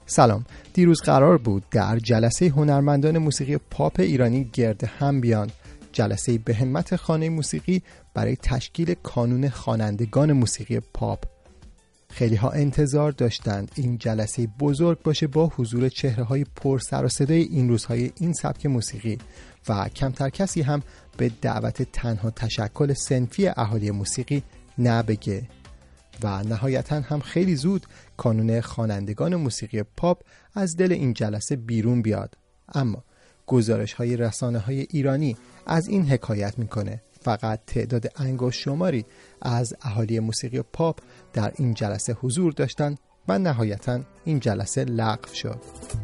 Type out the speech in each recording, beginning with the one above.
سلام. دیروز قرار بود در جلسه هنرمندان موسیقی پاپ ایرانی گرد هم بیان، جلسه به همت خانه موسیقی برای تشکیل کانون خوانندگان موسیقی پاپ. خیلی ها انتظار داشتند این جلسه بزرگ باشه با حضور چهره‌های پر سر و صدای این روزهای این سبک موسیقی و کمتر کسی هم به دعوت تنها تشکل صنفی اهالی موسیقی نبگه و نهایتاً هم خیلی زود کانون خوانندگان موسیقی پاپ از دل این جلسه بیرون بیاد. اما گزارش‌های رسانه‌های ایرانی از این حکایت میکنه فقط تعداد انگشت شماری از اهالی موسیقی پاپ در این جلسه حضور داشتند و نهایتاً این جلسه لغو شد.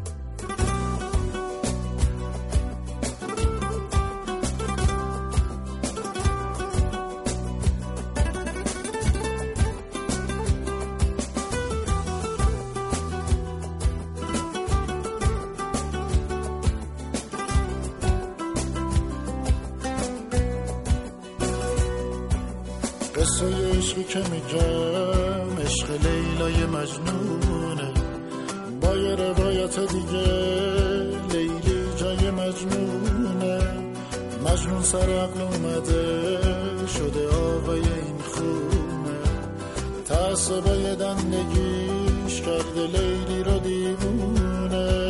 قصه عشقی که میگم عشق لیلای مجنونه، با یه روایت دیگه لیلی جای مجنونه. مجنون سر عقل اومده شده آقای این خونه، تعصبای دندگیش کرده لیلی رو دیوونه.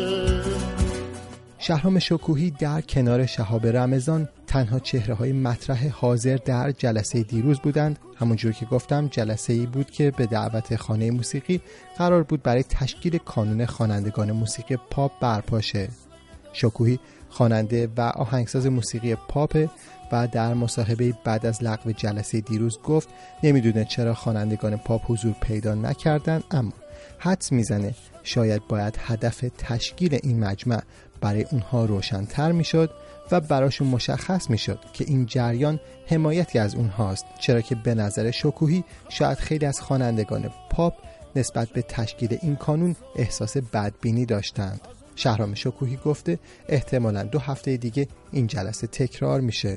شهرام شکوهی در کنار شهاب رمضان تنها چهره‌های مطرح حاضر در جلسه دیروز بودند. همونجور که گفتم جلسه‌ای بود که به دعوت خانه موسیقی قرار بود برای تشکیل کانون خوانندگان موسیقی پاپ برپا شه. شکوهی خواننده و آهنگساز موسیقی پاپ و در مصاحبه بعد از لغو جلسه دیروز گفت نمیدونه چرا خوانندگان پاپ حضور پیدا نکردن، اما حدس میزنه شاید باید هدف تشکیل این مجمع برای اونها روشن‌تر میشد و براشون مشخص میشد که این جریان حمایتی از اونهاست، چرا که به نظر شکوهی شاید خیلی از خوانندگان پاپ نسبت به تشکیل این کانون احساس بدبینی داشتند. شهرام شکوهی گفته احتمالاً 2 هفته دیگه این جلسه تکرار میشه.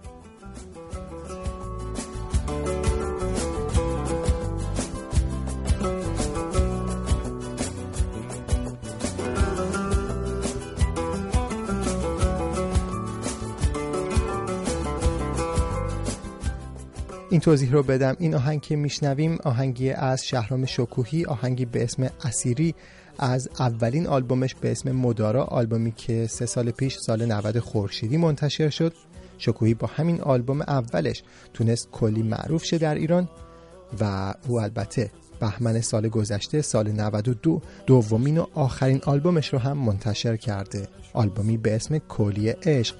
این توضیح رو بدم، این آهنگ که میشنویم آهنگی از شهرام شکوهی، آهنگی به اسم اسیری از اولین آلبومش به اسم مدارا، آلبومی که 3 سال پیش سال 90 خورشیدی منتشر شد. شکوهی با همین آلبوم اولش تونست کلی معروف شه در ایران و او البته بهمن سال گذشته سال 92 دومین و آخرین آلبومش رو هم منتشر کرده، آلبومی به اسم کلی عشق.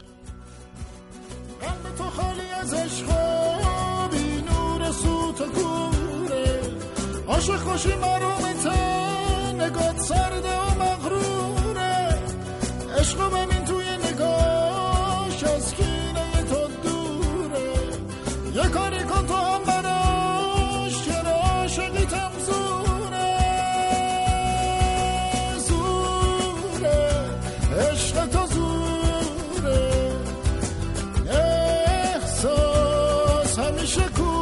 عاشق خوشی مرومته، نگات سرده و مغروره، عشقو ببین توی نگاش از کینه تو دوره، یه کاری کن تو هم براش که عاشقیتم زوره، زوره عشق تو زوره، احساس همیشه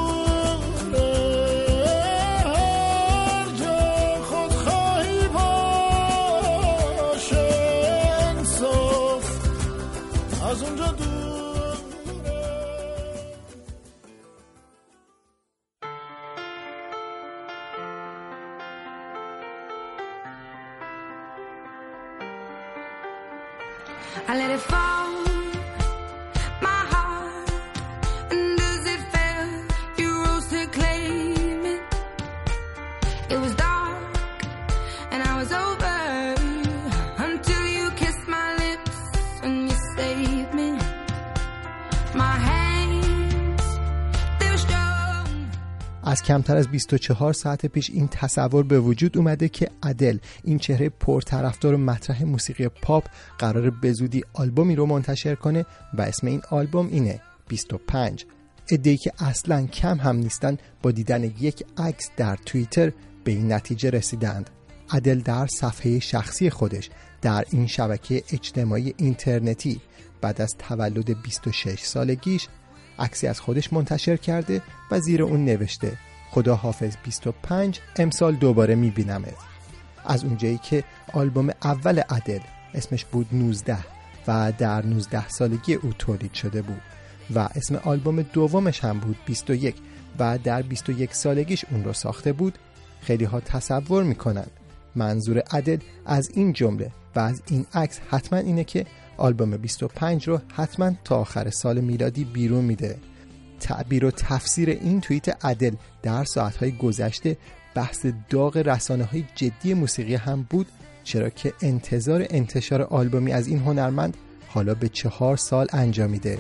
I let it fall, my heart, and as it fell, you rose to claim it. It was dark, and I was over, until you kissed my lips, and you saved me. My hands, they were strong. از کمتر از 24 ساعت پیش این تصور به وجود اومده که ادل، این چهره پرطرفدار و مطرح موسیقی پاپ، قراره به زودی آلبومی رو منتشر کنه و اسم این آلبوم اینه 25. عده‌ای که اصلاً کم هم نیستن با دیدن یک عکس در توییتر به این نتیجه رسیدند. ادل در صفحه شخصی خودش در این شبکه اجتماعی اینترنتی بعد از تولد 26 سالگیش عکسی از خودش منتشر کرده و زیر اون نوشته خدا حافظ 25، امسال دوباره میبینمت. از اونجایی که آلبوم اول ادل اسمش بود 19 و در 19 سالگی او تولید شده بود و اسم آلبوم دومش هم بود 21 و در 21 سالگیش اون رو ساخته بود، خیلی ها تصور میکنن منظور ادل از این جمله و از این عکس حتما اینه که آلبوم 25 رو حتما تا آخر سال میلادی بیرون میده. تعبیر و تفسیر این توییت ادل در ساعتهای گذشته بحث داغ رسانه‌های جدی موسیقی هم بود، چرا که انتظار انتشار آلبومی از این هنرمند حالا به 4 سال انجامیده.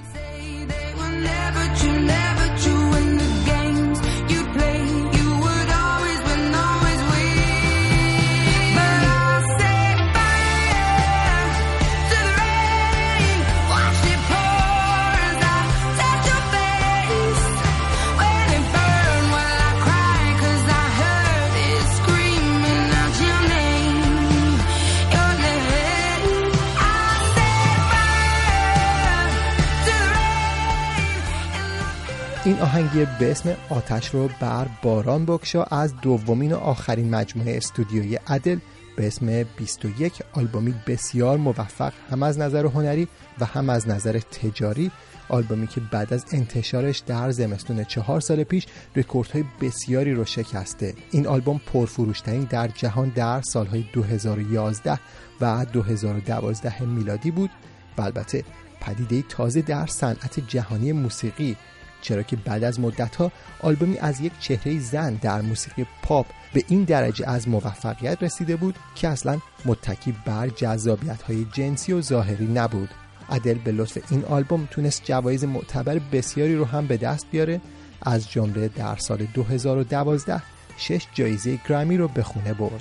این آهنگی به اسم آتش رو بر باران بگشا از دومین و آخرین مجموعه استودیویی ادل به اسم 21، آلبومی بسیار موفق هم از نظر هنری و هم از نظر تجاری، آلبومی که بعد از انتشارش در زمستون 4 سال پیش رکوردهای بسیاری رو شکسته. این آلبوم پرفروشترین در جهان در سالهای 2011 و 2012 میلادی بود و البته پدیده تازه در صنعت جهانی موسیقی، چرا که بعد از مدت‌ها آلبومی از یک چهره زن در موسیقی پاپ به این درجه از موفقیت رسیده بود که اصلاً متکی بر جذابیت‌های جنسی و ظاهری نبود. ادل به لطف این آلبوم تونست جوایز معتبر بسیاری رو هم به دست بیاره، از جمله در سال 2012 6 جایزه گرمی رو به خونه برد.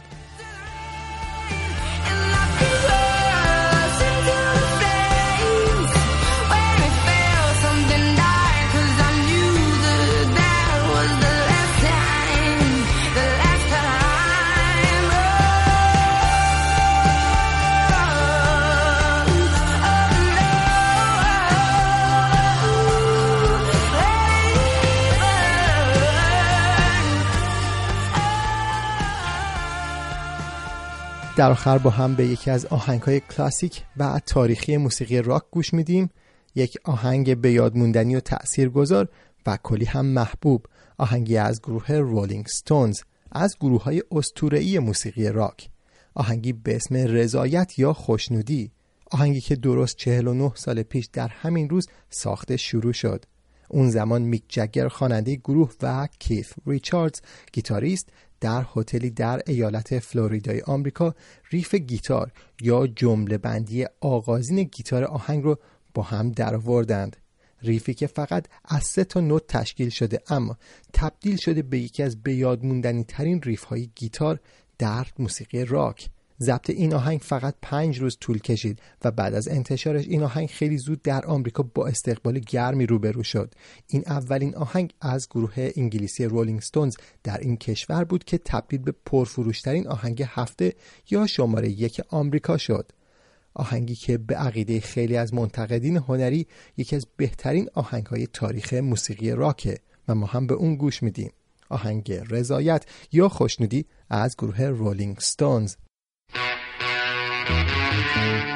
در آخر با هم به یکی از آهنگ‌های کلاسیک و تاریخی موسیقی راک گوش میدیم، یک آهنگ به یاد موندنی و تأثیرگذار و کلی هم محبوب، آهنگی از گروه رولینگ ستونز، از گروه‌های اسطوره‌ای موسیقی راک، آهنگی به اسم رضایت یا خوشنودی، آهنگی که درست 49 سال پیش در همین روز ساخته شروع شد. اون زمان میک جگر خواننده گروه و کیث ریچاردز گیتاریست در هتلی در ایالت فلوریدای آمریکا ریف گیتار یا جمله بندی آغازین گیتار آهنگ رو با هم درآوردند. ریفی که فقط از 3 تا نوت تشکیل شده اما تبدیل شده به یکی از به یاد موندنی ترین ریف های گیتار در موسیقی راک. ضبط این آهنگ فقط 5 روز طول کشید و بعد از انتشارش این آهنگ خیلی زود در آمریکا با استقبال گرمی روبرو شد. این اولین آهنگ از گروه انگلیسی رولینگ ستونز در این کشور بود که تبدیل به پرفروشترین آهنگ هفته یا شماره 1 آمریکا شد. آهنگی که به عقیده خیلی از منتقدین هنری یکی از بهترین آهنگ‌های تاریخ موسیقی راکه و ما هم به اون گوش میدیم. آهنگ رضایت یا خوشنودی از گروه رولینگ ستونز.